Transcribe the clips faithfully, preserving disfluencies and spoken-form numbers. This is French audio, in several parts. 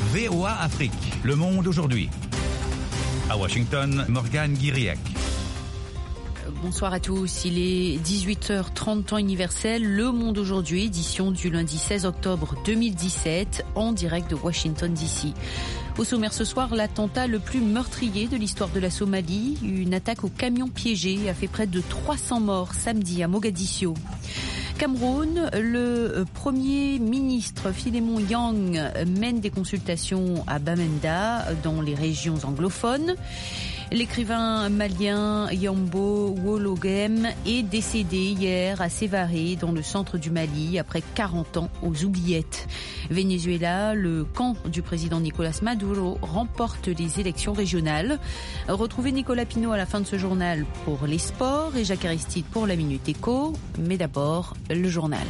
V O A Afrique, Le Monde aujourd'hui. À Washington, Morgane Guiriac. Bonsoir à tous, il est dix-huit heures trente temps universel, Le Monde aujourd'hui, édition du lundi seize octobre deux mille dix-sept, en direct de Washington D C. Au sommaire ce soir, l'attentat le plus meurtrier de l'histoire de la Somalie. Une attaque au camion piégé a fait près de trois cents morts samedi à Mogadiscio. Cameroun, le Premier ministre Philemon Yang mène des consultations à Bamenda, dans les régions anglophones. L'écrivain malien Yambo Wologem est décédé hier à Sévaré, dans le centre du Mali, après quarante ans aux oubliettes. Venezuela, le camp du président Nicolas Maduro remporte les élections régionales. Retrouvez Nicolas Pinault à la fin de ce journal pour les sports et Jacques Aristide pour la Minute Éco. Mais d'abord, le journal.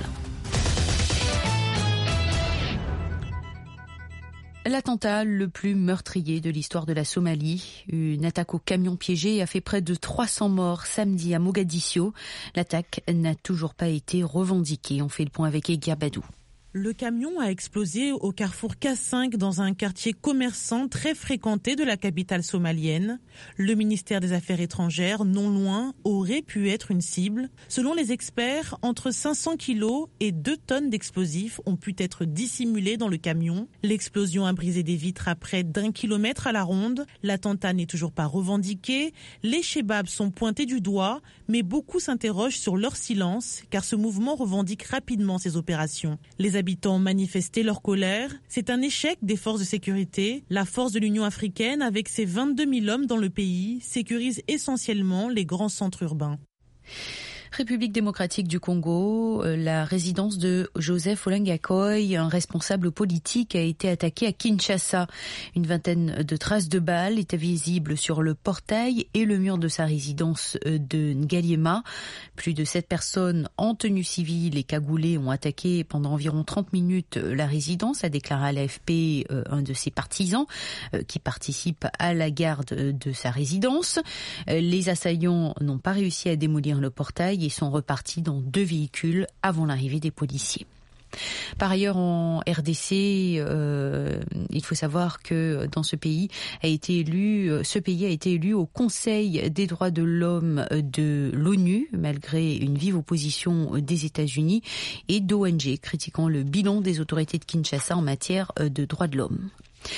L'attentat le plus meurtrier de l'histoire de la Somalie. Une attaque au camion piégé a fait près de trois cents morts samedi à Mogadiscio. L'attaque n'a toujours pas été revendiquée. On fait le point avec Egia Badou. Le camion a explosé au carrefour K cinq dans un quartier commerçant très fréquenté de la capitale somalienne. Le ministère des Affaires étrangères, non loin, aurait pu être une cible. Selon les experts, entre cinq cents kilos et deux tonnes d'explosifs ont pu être dissimulés dans le camion. L'explosion a brisé des vitres à près d'un kilomètre à la ronde. L'attentat n'est toujours pas revendiqué. Les Chebabs sont pointés du doigt, mais beaucoup s'interrogent sur leur silence, car ce mouvement revendique rapidement ces opérations. Les habitants ont manifesté leur colère. C'est un échec des forces de sécurité. La force de l'Union africaine, avec ses vingt-deux mille hommes dans le pays, sécurise essentiellement les grands centres urbains. République démocratique du Congo, la résidence de Joseph Olengakoy, un responsable politique, a été attaquée à Kinshasa. Une vingtaine de traces de balles étaient visibles sur le portail et le mur de sa résidence de Ngaliema. Plus de sept personnes en tenue civile et cagoulées ont attaqué pendant environ trente minutes la résidence, a déclaré à l'A F P un de ses partisans qui participe à la garde de sa résidence. Les assaillants n'ont pas réussi à démolir le portail et sont repartis dans deux véhicules avant l'arrivée des policiers. Par ailleurs, en R D C, euh, il faut savoir que dans ce pays a été élu, ce pays a été élu au Conseil des droits de l'homme de l'ONU, malgré une vive opposition des États-Unis et d'O N G critiquant le bilan des autorités de Kinshasa en matière de droits de l'homme.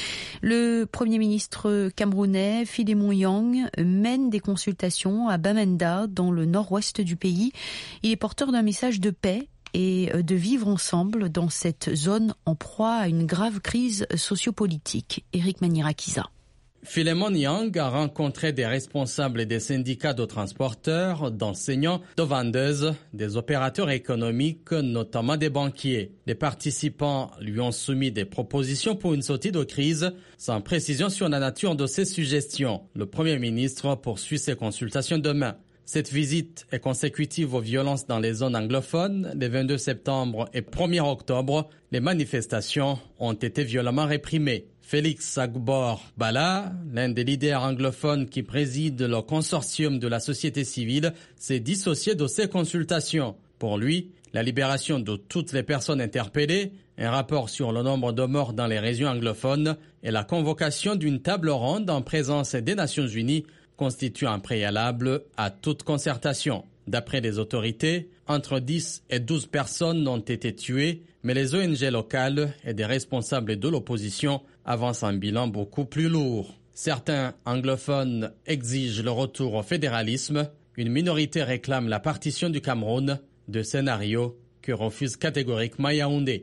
Le Premier ministre camerounais, Philemon Yang, mène des consultations à Bamenda, dans le nord-ouest du pays. Il est porteur d'un message de paix et de vivre ensemble dans cette zone en proie à une grave crise sociopolitique. Éric Manirakiza. Philemon Yang a rencontré des responsables des syndicats de transporteurs, d'enseignants, de vendeuses, des opérateurs économiques, notamment des banquiers. Les participants lui ont soumis des propositions pour une sortie de crise, sans précision sur la nature de ces suggestions. Le Premier ministre poursuit ses consultations demain. Cette visite est consécutive aux violences dans les zones anglophones. Les vingt-deux septembre et premier octobre, les manifestations ont été violemment réprimées. Félix Agbor Bala, l'un des leaders anglophones qui préside le consortium de la société civile, s'est dissocié de ces consultations. Pour lui, la libération de toutes les personnes interpellées, un rapport sur le nombre de morts dans les régions anglophones et la convocation d'une table ronde en présence des Nations Unies constituent un préalable à toute concertation. D'après les autorités, entre dix et douze personnes ont été tuées, mais les O N G locales et des responsables de l'opposition avancent un bilan beaucoup plus lourd. Certains anglophones exigent le retour au fédéralisme. Une minorité réclame la partition du Cameroun, deux scénarios que refuse catégoriquement Yaoundé.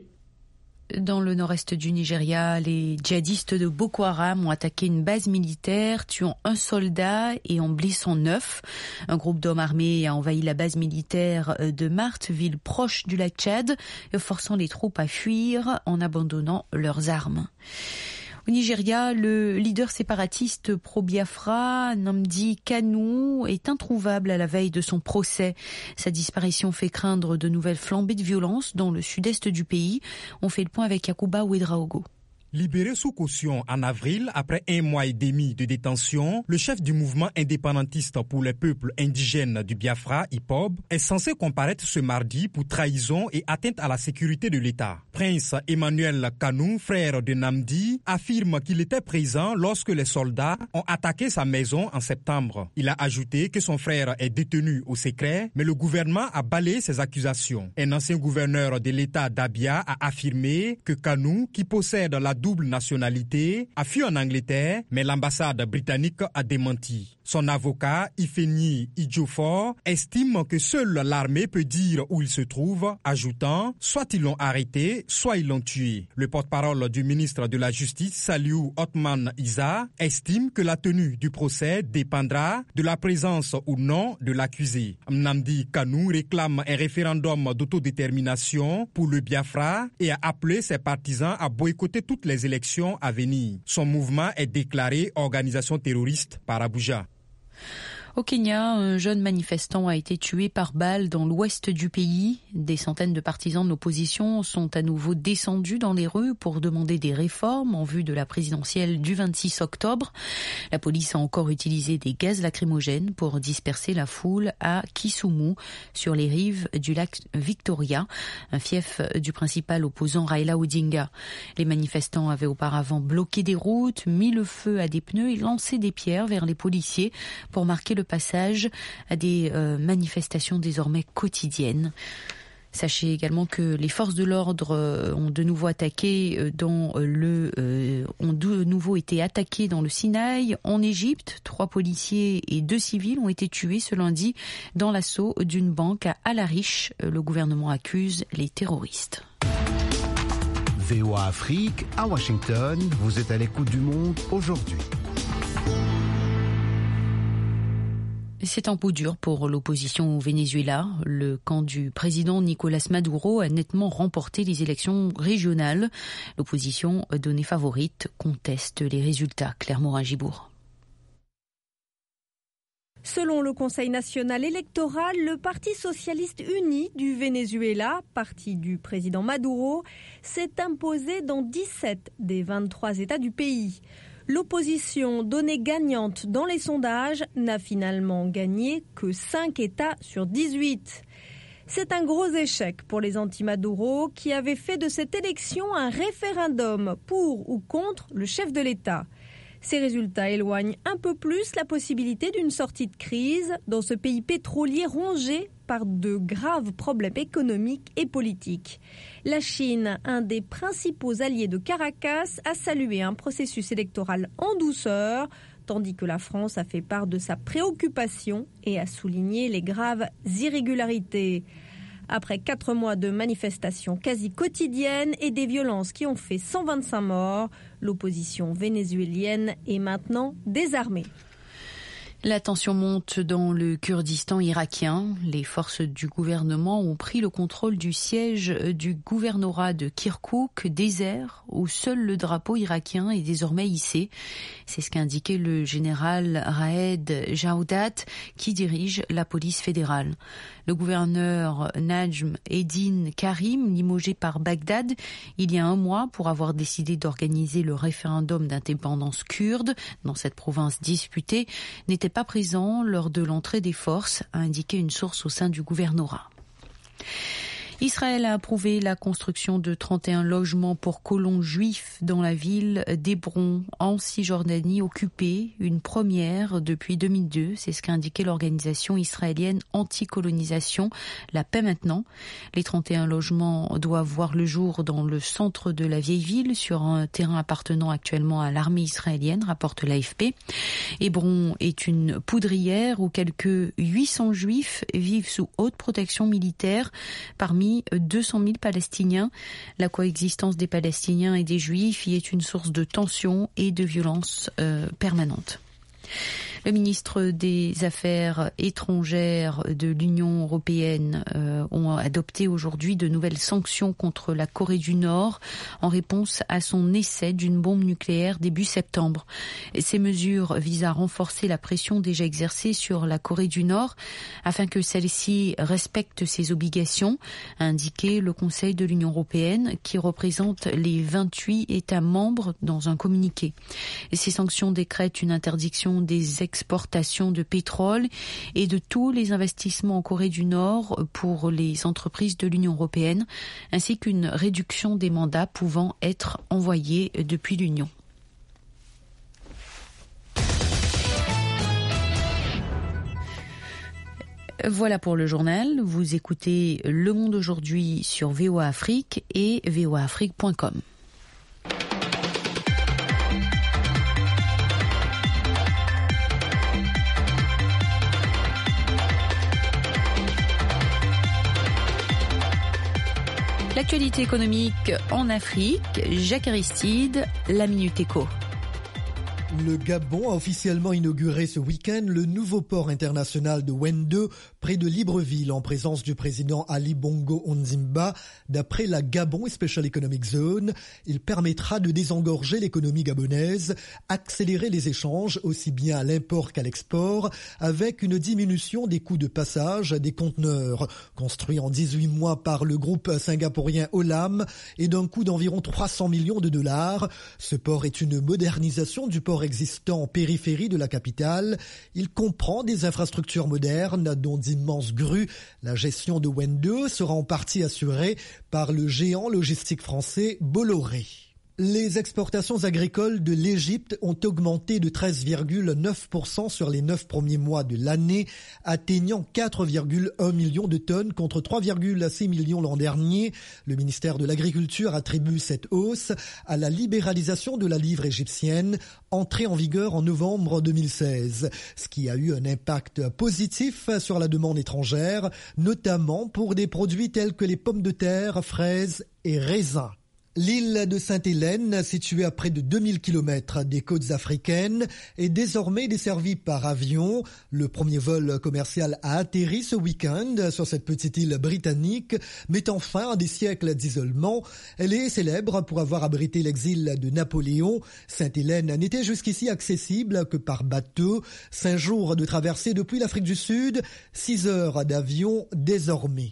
Dans le nord-est du Nigeria, les djihadistes de Boko Haram ont attaqué une base militaire, tuant un soldat et en blessant neuf. Un groupe d'hommes armés a envahi la base militaire de Marte, ville proche du lac Tchad, forçant les troupes à fuir en abandonnant leurs armes. Au Nigeria, le leader séparatiste pro-Biafra, Nnamdi Kanu, est introuvable à la veille de son procès. Sa disparition fait craindre de nouvelles flambées de violence dans le sud-est du pays. On fait le point avec Yakuba Ouedraogo. Libéré sous caution en avril, après un mois et demi de détention, le chef du mouvement indépendantiste pour les peuples indigènes du Biafra, I P O B, est censé comparaître ce mardi pour trahison et atteinte à la sécurité de l'État. Prince Emmanuel Kanou, frère de Namdi, affirme qu'il était présent lorsque les soldats ont attaqué sa maison en septembre. Il a ajouté que son frère est détenu au secret, mais le gouvernement a balayé ses accusations. Un ancien gouverneur de l'État d'Abia a affirmé que Kanou, qui possède la double nationalité, a fui en Angleterre, mais l'ambassade britannique a démenti. Son avocat, Ifeni Idjofor, estime que seule l'armée peut dire où il se trouve, ajoutant « soit ils l'ont arrêté, soit ils l'ont tué ». Le porte-parole du ministre de la Justice, Saliou Othman Isa, estime que la tenue du procès dépendra de la présence ou non de l'accusé. Nnamdi Kanu réclame un référendum d'autodétermination pour le Biafra et a appelé ses partisans à boycotter toutes les élections à venir. Son mouvement est déclaré organisation terroriste par Abuja. Au Kenya, un jeune manifestant a été tué par balle dans l'ouest du pays. Des centaines de partisans de l'opposition sont à nouveau descendus dans les rues pour demander des réformes en vue de la présidentielle du vingt-six octobre. La police a encore utilisé des gaz lacrymogènes pour disperser la foule à Kisumu, sur les rives du lac Victoria, un fief du principal opposant Raila Odinga. Les manifestants avaient auparavant bloqué des routes, mis le feu à des pneus et lancé des pierres vers les policiers pour marquer le passage à des euh, manifestations désormais quotidiennes. Sachez également que les forces de l'ordre euh, ont de nouveau attaqué dans le euh, ont de nouveau été attaquées dans le Sinaï, en Égypte. Trois policiers et deux civils ont été tués ce lundi dans l'assaut d'une banque à Al-Arish. Le gouvernement accuse les terroristes. V O A Afrique à Washington, vous êtes à l'écoute du monde aujourd'hui. C'est un coup dur pour l'opposition au Venezuela. Le camp du président Nicolás Maduro a nettement remporté les élections régionales. L'opposition, donnée favorite, conteste les résultats. Claire Morin-Gibour. Selon le Conseil national électoral, le Parti socialiste uni du Venezuela, parti du président Maduro, s'est imposé dans dix-sept des vingt-trois États du pays. L'opposition, donnée gagnante dans les sondages, n'a finalement gagné que cinq États sur dix-huit. C'est un gros échec pour les anti-Maduro qui avaient fait de cette élection un référendum pour ou contre le chef de l'État. Ces résultats éloignent un peu plus la possibilité d'une sortie de crise dans ce pays pétrolier rongé par de graves problèmes économiques et politiques. La Chine, un des principaux alliés de Caracas, a salué un processus électoral en douceur, tandis que la France a fait part de sa préoccupation et a souligné les graves irrégularités. Après quatre mois de manifestations quasi quotidiennes et des violences qui ont fait cent vingt-cinq morts, l'opposition vénézuélienne est maintenant désarmée. La tension monte dans le Kurdistan irakien. Les forces du gouvernement ont pris le contrôle du siège du gouvernorat de Kirkouk, désert, où seul le drapeau irakien est désormais hissé. C'est ce qu'a indiqué le général Raed Jaudat, qui dirige la police fédérale. Le gouverneur Najm Eddin Karim, limogé par Bagdad il y a un mois pour avoir décidé d'organiser le référendum d'indépendance kurde dans cette province disputée, n'était pas présent lors de l'entrée des forces, a indiqué une source au sein du gouvernorat. Israël a approuvé la construction de trente et un logements pour colons juifs dans la ville d'Hébron, en Cisjordanie occupée, une première depuis deux mille deux. C'est ce qu'a indiqué l'organisation israélienne anti-colonisation, La Paix Maintenant. Les trente et un logements doivent voir le jour dans le centre de la vieille ville, sur un terrain appartenant actuellement à l'armée israélienne, rapporte l'A F P. Hébron est une poudrière où quelques huit cents juifs vivent sous haute protection militaire, parmi deux cent mille Palestiniens. La coexistence des Palestiniens et des Juifs y est une source de tension et de violence euh, permanente. Le ministre des Affaires étrangères de l'Union européenne euh, ont adopté aujourd'hui de nouvelles sanctions contre la Corée du Nord en réponse à son essai d'une bombe nucléaire début septembre. Et ces mesures visent à renforcer la pression déjà exercée sur la Corée du Nord afin que celle-ci respecte ses obligations, a indiqué le Conseil de l'Union européenne qui représente les vingt-huit États membres dans un communiqué. Et ces sanctions décrètent une interdiction des l'exportation de pétrole et de tous les investissements en Corée du Nord pour les entreprises de l'Union européenne, ainsi qu'une réduction des mandats pouvant être envoyés depuis l'Union. Voilà pour le journal. Vous écoutez Le Monde aujourd'hui sur V O A Afrique et v o a afrique point com. L'actualité économique en Afrique, Jacques Aristide, la Minute Éco. Le Gabon a officiellement inauguré ce week-end le nouveau port international de Wende, près de Libreville, en présence du président Ali Bongo Ondimba. D'après la Gabon Special Economic Zone, il permettra de désengorger l'économie gabonaise, accélérer les échanges aussi bien à l'import qu'à l'export, avec une diminution des coûts de passage des conteneurs. Construit en dix-huit mois par le groupe singapourien Olam et d'un coût d'environ trois cents millions de dollars, ce port est une modernisation du port existant en périphérie de la capitale. Il comprend des infrastructures modernes, dont d'immenses grues. La gestion de Wende sera en partie assurée par le géant logistique français Bolloré. Les exportations agricoles de l'Égypte ont augmenté de treize virgule neuf pour cent sur les neuf premiers mois de l'année, atteignant quatre virgule un millions de tonnes contre trois virgule six millions l'an dernier. Le ministère de l'Agriculture attribue cette hausse à la libéralisation de la livre égyptienne, entrée en vigueur en novembre deux mille seize, ce qui a eu un impact positif sur la demande étrangère, notamment pour des produits tels que les pommes de terre, fraises et raisins. L'île de Sainte-Hélène, située à près de deux mille kilomètres des côtes africaines, est désormais desservie par avion. Le premier vol commercial a atterri ce week-end sur cette petite île britannique, mettant fin à des siècles d'isolement. Elle est célèbre pour avoir abrité l'exil de Napoléon. Sainte-Hélène n'était jusqu'ici accessible que par bateau. Cinq jours de traversée depuis l'Afrique du Sud, six heures d'avion désormais.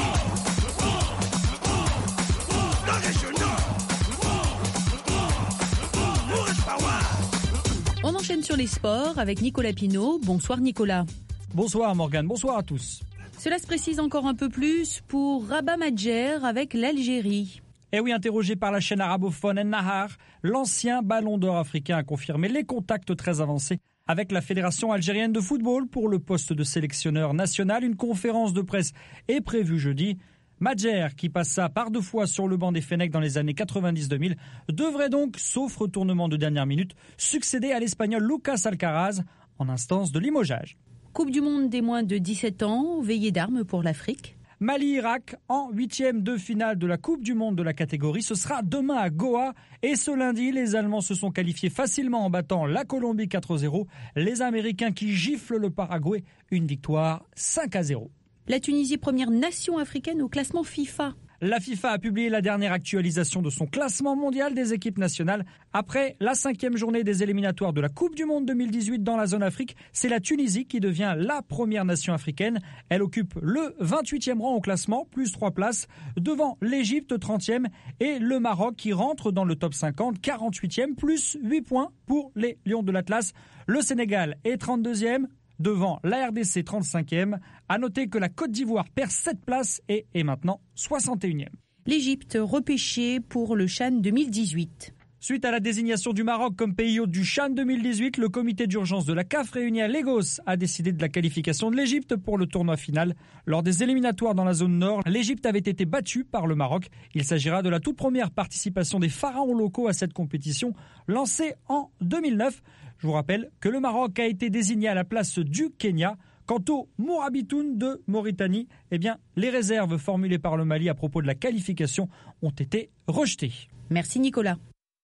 On enchaîne sur les sports avec Nicolas Pinault. Bonsoir Nicolas. Bonsoir Morgane, bonsoir à tous. Cela se précise encore un peu plus pour Rabat Madjer avec l'Algérie. Eh oui, interrogé par la chaîne arabophone En-Nahar, l'ancien ballon d'or africain a confirmé les contacts très avancés avec la Fédération algérienne de football pour le poste de sélectionneur national. Une conférence de presse est prévue jeudi. Madjer, qui passa par deux fois sur le banc des Fennecs dans les années quatre-vingt-dix deux mille, devrait donc, sauf retournement de dernière minute, succéder à l'Espagnol Lucas Alcaraz en instance de limogeage. Coupe du monde des moins de dix-sept ans, veillée d'armes pour l'Afrique. Mali-Irak en huitième de finale de la Coupe du monde de la catégorie. Ce sera demain à Goa. Et ce lundi, les Allemands se sont qualifiés facilement en battant la Colombie quatre à zéro. Les Américains qui giflent le Paraguay, une victoire cinq à zéro. La Tunisie, première nation africaine au classement FIFA. La FIFA a publié la dernière actualisation de son classement mondial des équipes nationales. Après la cinquième journée des éliminatoires de la Coupe du Monde deux mille dix-huit dans la zone Afrique, c'est la Tunisie qui devient la première nation africaine. Elle occupe le vingt-huitième rang au classement, plus trois places, devant l'Égypte trentième et le Maroc qui rentre dans le top cinquante, quarante-huitième, plus huit points pour les Lions de l'Atlas. Le Sénégal est trente-deuxième. Devant la R D C trente-cinquième, à noter que la Côte d'Ivoire perd sept places et est maintenant soixante et unième. L'Égypte repêchée pour le CHAN deux mille dix-huit. Suite à la désignation du Maroc comme pays hôte du CHAN deux mille dix-huit, le comité d'urgence de la C A F réuni à Lagos a décidé de la qualification de l'Égypte pour le tournoi final. Lors des éliminatoires dans la zone nord, l'Égypte avait été battue par le Maroc. Il s'agira de la toute première participation des pharaons locaux à cette compétition, lancée en deux mille neuf. Je vous rappelle que le Maroc a été désigné à la place du Kenya. Quant au Mourabitoun de Mauritanie, eh bien, les réserves formulées par le Mali à propos de la qualification ont été rejetées. Merci Nicolas.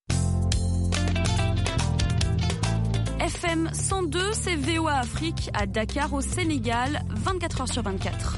F M cent deux, c'est V O A Afrique à Dakar au Sénégal, vingt-quatre heures sur vingt-quatre.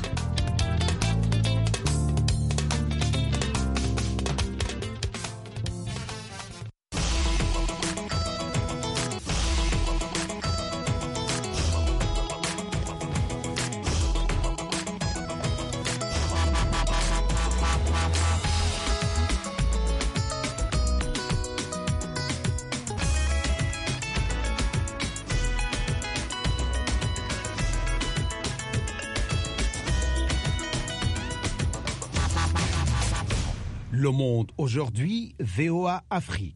Le Monde aujourd'hui, V O A Afrique.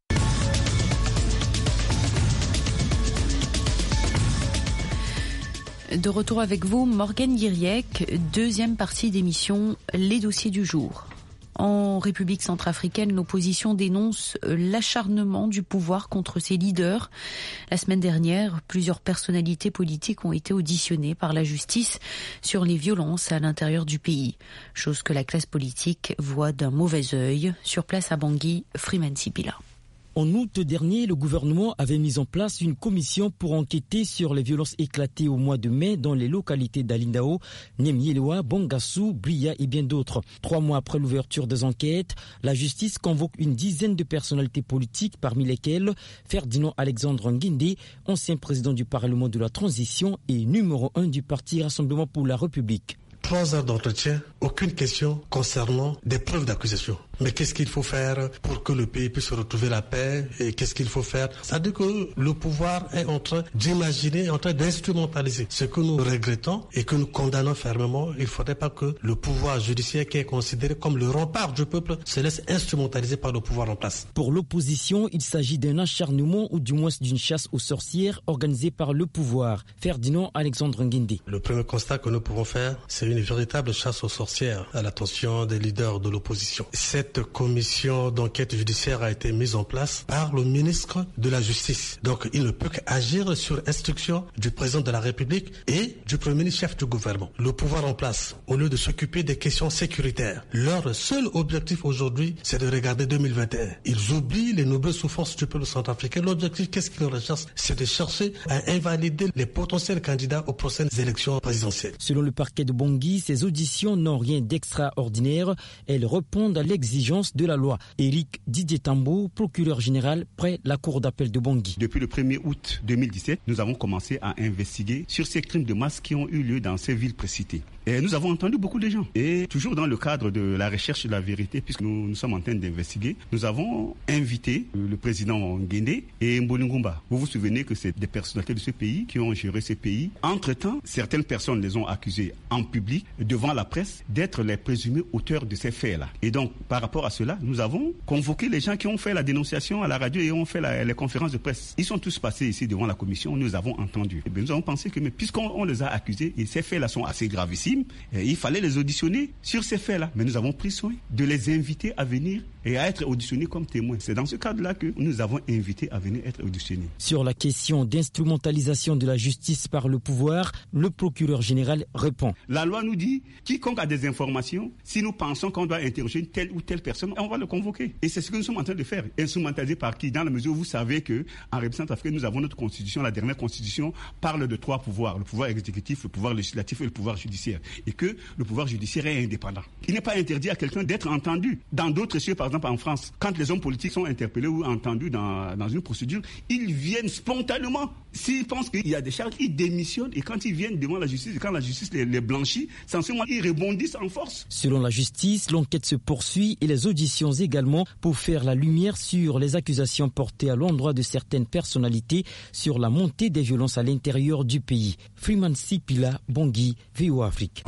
De retour avec vous, Morgane Guiriec, deuxième partie d'émission Les dossiers du jour. En République centrafricaine, l'opposition dénonce l'acharnement du pouvoir contre ses leaders. La semaine dernière, plusieurs personnalités politiques ont été auditionnées par la justice sur les violences à l'intérieur du pays, chose que la classe politique voit d'un mauvais œil. Sur place à Bangui, Freeman Sipila. En août dernier, le gouvernement avait mis en place une commission pour enquêter sur les violences éclatées au mois de mai dans les localités d'Alindao, Niemyelewa, Bangassou, Bria et bien d'autres. Trois mois après l'ouverture des enquêtes, la justice convoque une dizaine de personnalités politiques, parmi lesquelles Ferdinand Alexandre Nguindé, ancien président du Parlement de la Transition et numéro un du Parti Rassemblement pour la République. Trois heures d'entretien, aucune question concernant des preuves d'accusation. Mais qu'est-ce qu'il faut faire pour que le pays puisse retrouver la paix et qu'est-ce qu'il faut faire? C'est-à-dire que le pouvoir est en train d'imaginer, en train d'instrumentaliser. Ce que nous regrettons et que nous condamnons fermement, il ne faudrait pas que le pouvoir judiciaire qui est considéré comme le rempart du peuple se laisse instrumentaliser par le pouvoir en place. Pour l'opposition, il s'agit d'un acharnement ou du moins d'une chasse aux sorcières organisée par le pouvoir. Ferdinand Alexandre Nguindé. Le premier constat que nous pouvons faire, c'est une véritable chasse aux sorcières à l'attention des leaders de l'opposition. Cette commission d'enquête judiciaire a été mise en place par le ministre de la Justice. Donc il ne peut qu'agir sur instruction du président de la République et du premier ministre chef du gouvernement. Le pouvoir en place, au lieu de s'occuper des questions sécuritaires, leur seul objectif aujourd'hui, c'est de regarder deux mille vingt et un. Ils oublient les nombreuses souffrances du peuple centrafricain. L'objectif, qu'est-ce qu'ils recherchent? C'est de chercher à invalider les potentiels candidats aux prochaines élections présidentielles. Selon le parquet de Bangui, ces auditions n'ont rien d'extraordinaire. Elles répondent à l'exigence de la loi. Éric Didier Tambo, procureur général près la cour d'appel de Bangui. Depuis le premier août deux mille dix-sept, nous avons commencé à investiguer sur ces crimes de masse qui ont eu lieu dans ces villes précitées. Et nous avons entendu beaucoup de gens. Et toujours dans le cadre de la recherche de la vérité, puisque nous, nous sommes en train d'investiguer, nous avons invité le président Nguindé et Mbolingumba. Vous vous souvenez que c'est des personnalités de ce pays qui ont géré ce pays. Entre-temps, certaines personnes les ont accusés en public, devant la presse, d'être les présumés auteurs de ces faits-là. Et donc, par rapport à cela, nous avons convoqué les gens qui ont fait la dénonciation à la radio et ont fait la, les conférences de presse. Ils sont tous passés ici devant la commission, nous avons entendu. Et bien, nous avons pensé que, mais puisqu'on on les a accusés, et ces faits-là sont assez gravissimes, et il fallait les auditionner sur ces faits-là. Mais nous avons pris soin de les inviter à venir et à être auditionnés comme témoins. C'est dans ce cadre-là que nous avons invité à venir être auditionnés. Sur la question d'instrumentalisation de la justice par le pouvoir, le procureur général répond. La loi nous dit, quiconque a des informations, si nous pensons qu'on doit interroger telle ou telle personne, on va le convoquer. Et c'est ce que nous sommes en train de faire. Instrumentaliser par qui? Dans la mesure où vous savez qu'en République centrafricaine, nous avons notre constitution, la dernière constitution parle de trois pouvoirs. Le pouvoir exécutif, le pouvoir législatif et le pouvoir judiciaire. Et que le pouvoir judiciaire est indépendant. Il n'est pas interdit à quelqu'un d'être entendu. Dans d'autres cieux, par exemple en France, quand les hommes politiques sont interpellés ou entendus dans, dans une procédure, ils viennent spontanément. S'ils pensent qu'il y a des charges, ils démissionnent. Et quand ils viennent devant la justice, et quand la justice les, les blanchit, c'est ce moment ils rebondissent en force. Selon la justice, l'enquête se poursuit et les auditions également pour faire la lumière sur les accusations portées à l'endroit de certaines personnalités sur la montée des violences à l'intérieur du pays. Freeman Sipila, Bangui, V O A Afrique.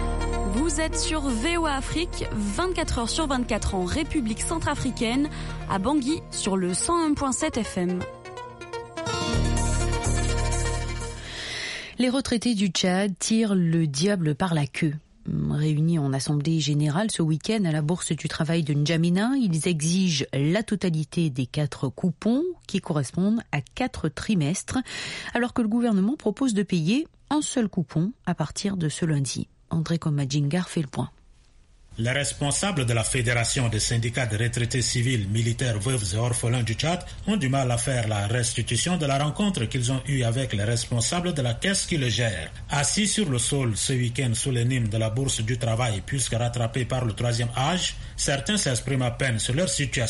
Vous êtes sur V O A Afrique, vingt-quatre heures sur vingt-quatre en République centrafricaine, à Bangui sur le cent un virgule sept F M. Les retraités du Tchad tirent le diable par la queue. Réunis en assemblée générale ce week-end à la Bourse du Travail de N'Djamena, ils exigent la totalité des quatre coupons qui correspondent à quatre trimestres, alors que le gouvernement propose de payer un seul coupon à partir de ce lundi. André Komadjingar fait le point. Les responsables de la Fédération des syndicats de retraités civils, militaires, veuves et orphelins du Tchad ont du mal à faire la restitution de la rencontre qu'ils ont eue avec les responsables de la caisse qui le gère. Assis sur le sol ce week-end sous les nimes de la Bourse du Travail, puisque rattrapés par le troisième âge, certains s'expriment à peine sur leur situation.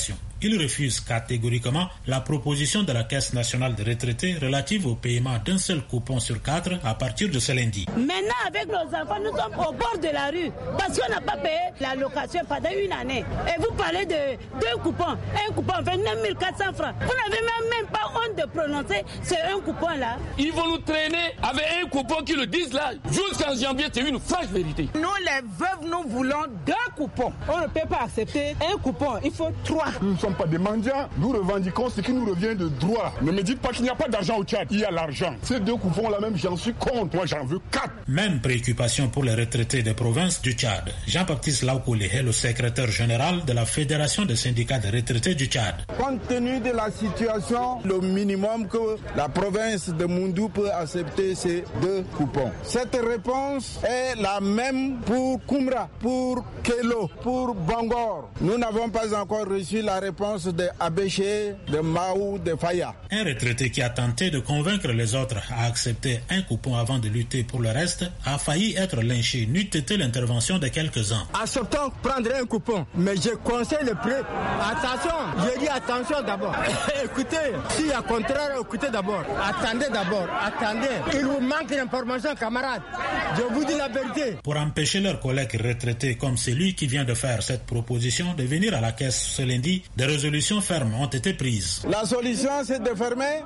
Il refuse catégoriquement la proposition de la Caisse nationale des retraités relative au paiement d'un seul coupon sur quatre à partir de ce lundi. Maintenant, avec nos enfants, nous sommes au bord de la rue parce qu'on n'a pas payé la location pendant une année. Et vous parlez de deux coupons. Un coupon vingt-neuf mille quatre cents francs. Vous n'avez même, même pas honte de prononcer ce un coupon-là. Ils vont nous traîner avec un coupon qui le disent là. Jusqu'en janvier, c'est une franche vérité. Nous, les veuves, nous voulons deux coupons. On ne peut pas accepter un coupon. Il faut trois. Nous ne sommes pas des mendiants. Nous revendiquons ce qui nous revient de droit. Ne me dites pas qu'il n'y a pas d'argent au Tchad. Il y a l'argent. Ces deux coupons-là même, j'en suis contre. Moi, j'en veux quatre. Même préoccupation pour les retraités des provinces du Tchad. Jean-Baptiste Laokoulé est le secrétaire général de la Fédération des syndicats des retraités du Tchad. Compte tenu de la situation, le minimum que la province de Moundou peut accepter, c'est deux coupons. Cette réponse est la même pour Koumra, pour Kélo, pour Bangor. Nous n'avons pas encore reçu la réponse de Abéché, de Maou, de Faya. Un retraité qui a tenté de convaincre les autres à accepter un coupon avant de lutter pour le reste a failli être lynché, n'eût été l'intervention de quelques-uns. Acceptons prendre un coupon, mais je conseille le prix. Attention, je dis attention d'abord. Écoutez, s'il y a contraire, écoutez d'abord. Attendez d'abord, attendez. Il vous manque d'informations, camarades. Je vous dis la vérité. Pour empêcher leurs collègues retraités comme celui qui vient de faire cette proposition de venir à la caisse ce lundi, des résolutions fermes ont été prises. La solution, c'est de fermer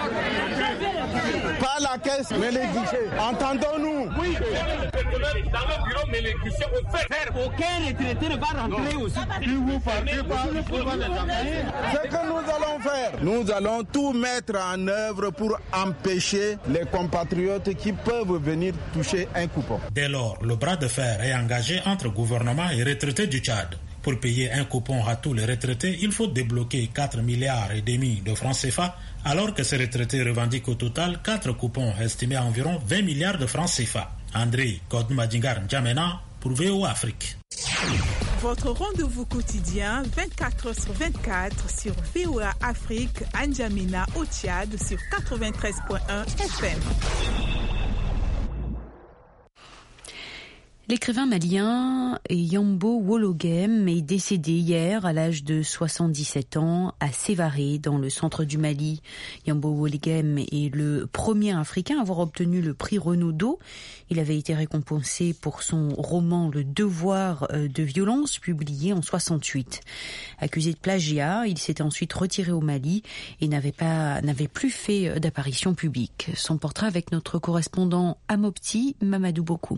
pas la caisse, mais les guichets. Entendons-nous. Oui, dans le bureau, mais les guichets ont fait. Aucun retraité ne va rentrer aussi. Si vous partez pas, il faut les envoyer. Ce que nous allons faire, nous allons tout mettre en œuvre pour empêcher les compatriotes qui peuvent venir toucher un coupon. Dès lors, le bras de fer est engagé entre gouvernement et retraités du Tchad. Pour payer un coupon à tous les retraités, il faut débloquer quatre milliards et demi de francs C F A, alors que ces retraités revendiquent au total quatre coupons estimés à environ vingt milliards de francs C F A. André Kodmadingar N'Djamena pour V O A Afrique. Votre rendez-vous quotidien vingt-quatre heures sur vingt-quatre sur V O A Afrique, N'Djamena au Tchad sur quatre-vingt-treize virgule un F M. L'écrivain malien Yambo Wologem est décédé hier à l'âge de soixante-dix-sept ans à Sévaré, dans le centre du Mali. Yambo Wologem est le premier Africain à avoir obtenu le prix Renaudot. Il avait été récompensé pour son roman Le Devoir de violence, publié en soixante-huit. Accusé de plagiat, il s'était ensuite retiré au Mali et n'avait pas, n'avait plus fait d'apparition publique. Son portrait avec notre correspondant à Mopti, Mamadou Bokou.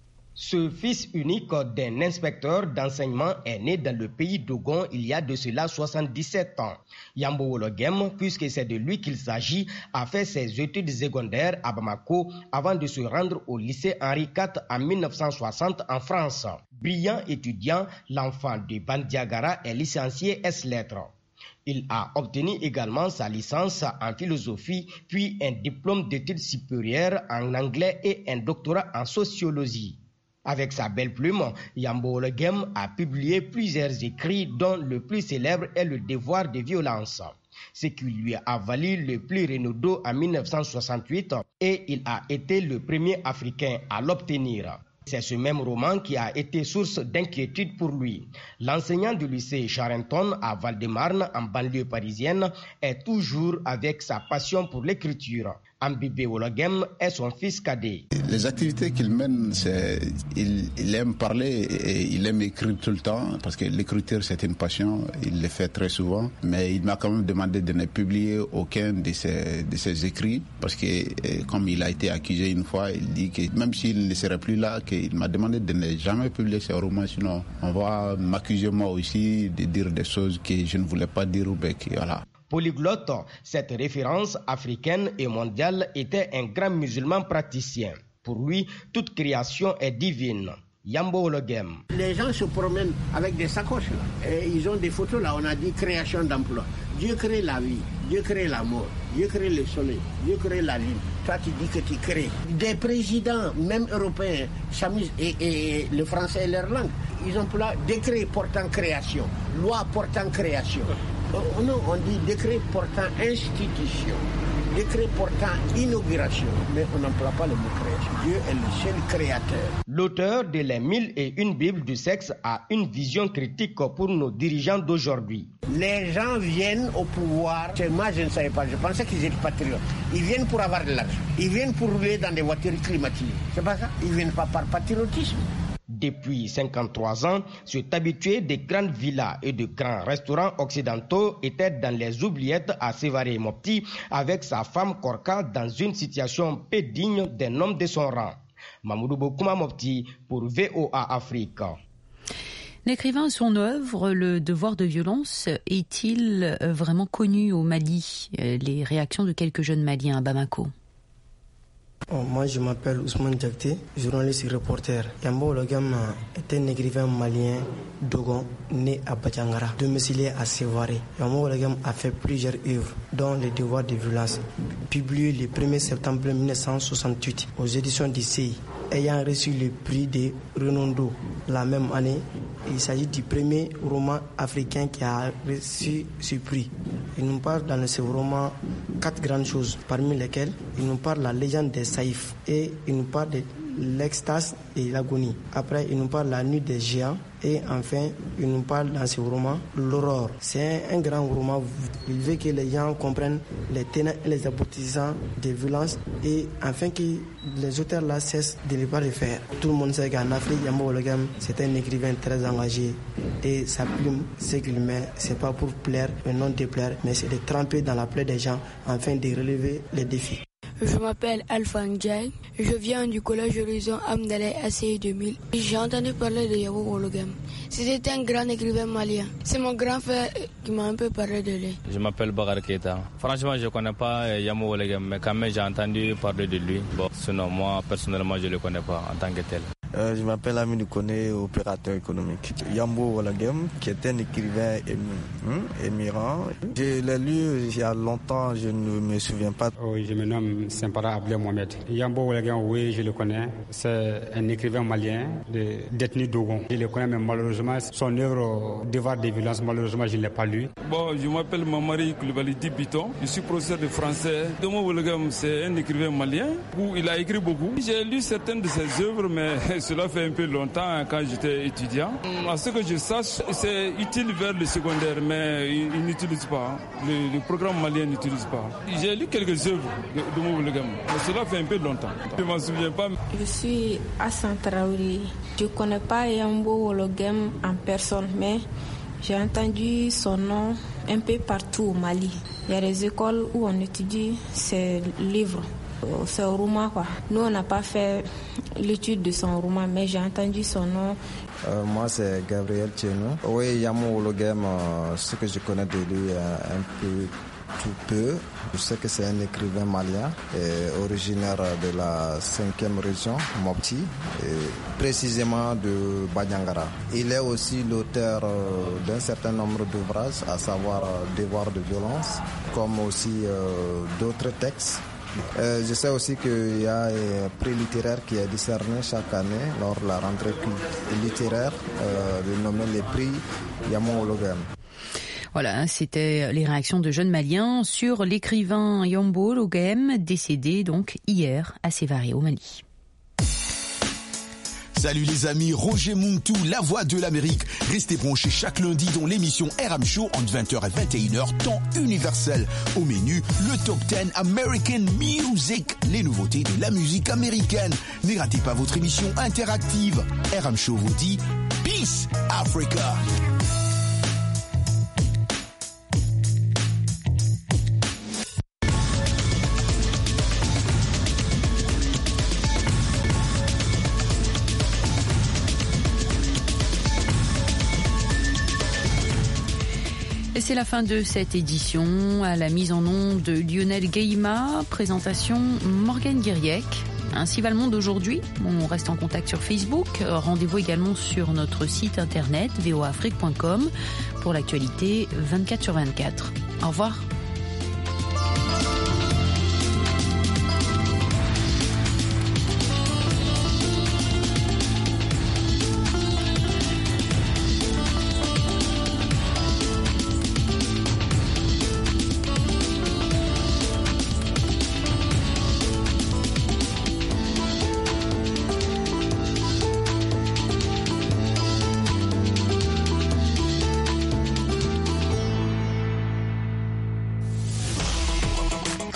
Ce fils unique d'un inspecteur d'enseignement est né dans le pays d'Ogon il y a de cela soixante-dix-sept ans. Yambo Wologem, puisque c'est de lui qu'il s'agit, a fait ses études secondaires à Bamako avant de se rendre au lycée Henri quatre en mille neuf cent soixante en France. Brillant étudiant, l'enfant de Bandiagara est licencié S-lettres. Il a obtenu également sa licence en philosophie, puis un diplôme d'études supérieures en anglais et un doctorat en sociologie. Avec sa belle plume, Yambo Wologem a publié plusieurs écrits dont le plus célèbre est Le Devoir de violence, ce qui lui a valu le prix Renaudot en mille neuf cent soixante-huit et il a été le premier Africain à l'obtenir. C'est ce même roman qui a été source d'inquiétude pour lui. L'enseignant du lycée Charenton à Val-de-Marne, en banlieue parisienne, est toujours avec sa passion pour l'écriture. Ambibé Wologem est son fils cadet. Les activités qu'il mène, c'est il, il aime parler et il aime écrire tout le temps parce que l'écriture c'est une passion, il le fait très souvent, mais il m'a quand même demandé de ne publier aucun de ses, de ses écrits parce que comme il a été accusé une fois, il dit que même s'il ne serait plus là, qu'il m'a demandé de ne jamais publier ses romans, sinon on va m'accuser moi aussi de dire des choses que je ne voulais pas dire ou bien que voilà. Polyglotte, cette référence africaine et mondiale était un grand musulman praticien. Pour lui, toute création est divine. Yambo Wologem. Les gens se promènent avec des sacoches là. Et ils ont des photos là, on a dit création d'emploi. Dieu crée la vie, Dieu crée la mort, Dieu crée le soleil, Dieu crée la lune. Toi tu dis que tu crées. Des présidents, même européens, s'amusent et, et, et le français est leur langue. Ils ont là décret portant création, loi portant création. Oh, non, on dit décret portant institution. décret portant inauguration, mais on n'emploie pas le mot création. Dieu est le seul créateur. L'auteur de Les mille et une Bibles du sexe a une vision critique pour nos dirigeants d'aujourd'hui. Les gens viennent au pouvoir, moi je ne savais pas, je pensais qu'ils étaient patriotes. Ils viennent pour avoir de l'argent, ils viennent pour rouler dans des voitures climatisées. C'est pas ça? Ils viennent pas par patriotisme. Depuis cinquante-trois ans, cet habitué des grandes villas et de grands restaurants occidentaux était dans les oubliettes à Sévaré Mopti avec sa femme Korka dans une situation peu digne d'un homme de son rang. Mamoudou Bokouma Mopti pour V O A Afrique. L'écrivain a son œuvre, Le devoir de violence, est-il vraiment connu au Mali? Les réactions de quelques jeunes Maliens à Bamako. Oh, moi, je m'appelle Ousmane Diakité, journaliste et reporter. Yambo Ologam est un écrivain malien Dogon, né à Badiangara, domicilié à Sévaré. Yambo Ologam a fait plusieurs œuvres, dont Les devoirs de violence, publié le premier septembre mille neuf cent soixante-huit aux éditions du C I. Ayant reçu le prix de Renaudot la même année, il s'agit du premier roman africain qui a reçu ce prix. Il nous parle dans ce roman quatre grandes choses, parmi lesquelles il nous parle de la légende des Saïfs et il nous parle de l'extase et l'agonie. Après, il nous parle de la nuit des géants et enfin, il nous parle dans ce roman l'aurore. C'est un, un grand roman. Il veut que les gens comprennent les tenants et les aboutissants des violences et afin que les auteurs là cessent de ne pas le faire. Tout le monde sait qu'en Afrique, Yambo Ologam, c'est un écrivain très engagé et sa plume, ce qu'il met, c'est pas pour plaire et non déplaire, mais c'est de tremper dans la plaie des gens afin de relever les défis. Je m'appelle Alpha Ndiaye, je viens du collège Horizon Amdalay A C I deux mille. J'ai entendu parler de Yambo Ologam. C'était un grand écrivain malien. C'est mon grand frère qui m'a un peu parlé de lui. Je m'appelle Bakar Keita. Franchement, je ne connais pas Yambo Ologam, mais quand même j'ai entendu parler de lui. Bon, sinon, moi, personnellement, je ne le connais pas en tant que tel. Euh, je m'appelle Amine Kone, opérateur économique. Yambo Ologam, qui est un écrivain émirant. Je l'ai lu il y a longtemps, je ne me souviens pas. Oui, je me nomme Sampara Abdel Mohamed. Yambo Ologam, oui, je le connais. C'est un écrivain malien de d'ethnie Dogon. Je le connais, mais malheureusement, son œuvre Devoir des violences, malheureusement, je ne l'ai pas lu. Bon, je m'appelle Mamari Koulibaly Dibiton. Je suis professeur de français. Yambo Ologam, c'est un écrivain malien où il a écrit beaucoup. J'ai lu certaines de ses œuvres, mais cela fait un peu longtemps quand j'étais étudiant. À ce que je sache, c'est utile vers le secondaire, mais il, il n'utilise pas. Le, le programme malien n'utilise pas. J'ai lu quelques œuvres de, de Mouboulgam, mais cela fait un peu longtemps. Je ne m'en souviens pas. Je suis Hassan Traoré. Je ne connais pas Yambo Ologam en personne, mais j'ai entendu son nom un peu partout au Mali. Il y a des écoles où on étudie ses livres. C'est un roman, quoi. Nous, on n'a pas fait l'étude de son roman, mais j'ai entendu son nom. Euh, moi, c'est Gabriel Tchenou. Oui, Yambo Ologam, euh, ce que je connais de lui, euh, un peu, tout peu. Je sais que c'est un écrivain malien, et originaire de la cinquième région, Mopti, et précisément de Badiangara. Il est aussi l'auteur euh, d'un certain nombre d'ouvrages, à savoir euh, Devoir de violence, comme aussi euh, d'autres textes. Euh, je sais aussi qu'il y a un prix littéraire qui est décerné chaque année lors de la rentrée littéraire, euh, dénommé les prix Yambo Ologam. Voilà, c'était les réactions de jeunes Maliens sur l'écrivain Yambo Ologam, décédé donc hier à Sévaré au Mali. Salut les amis, Roger Muntu, la voix de l'Amérique. Restez branchés chaque lundi dans l'émission R M Show entre vingt heures et vingt et une heures, temps universel. Au menu, le Top dix American Music, les nouveautés de la musique américaine. Ne ratez pas votre émission interactive. R M Show vous dit Peace Africa. C'est la fin de cette édition. À la mise en onde de Lionel Gueïma, présentation Morgane Guiriec. Ainsi va le monde aujourd'hui. On reste en contact sur Facebook. Rendez-vous également sur notre site internet v o a afrique point com pour l'actualité vingt-quatre sur vingt-quatre. Au revoir.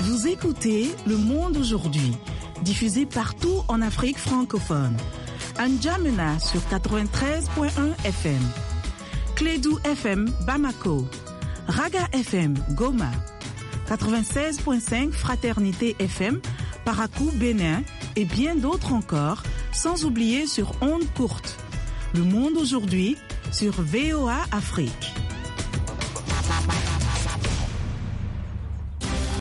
Vous écoutez Le Monde aujourd'hui, diffusé partout en Afrique francophone. N'Djamena sur quatre-vingt-treize point un F M. Clédou F M Bamako. Raga F M Goma. quatre-vingt-seize point cinq Fraternité F M Parakou Bénin et bien d'autres encore, sans oublier sur ondes courtes. Le Monde aujourd'hui sur V O A Afrique.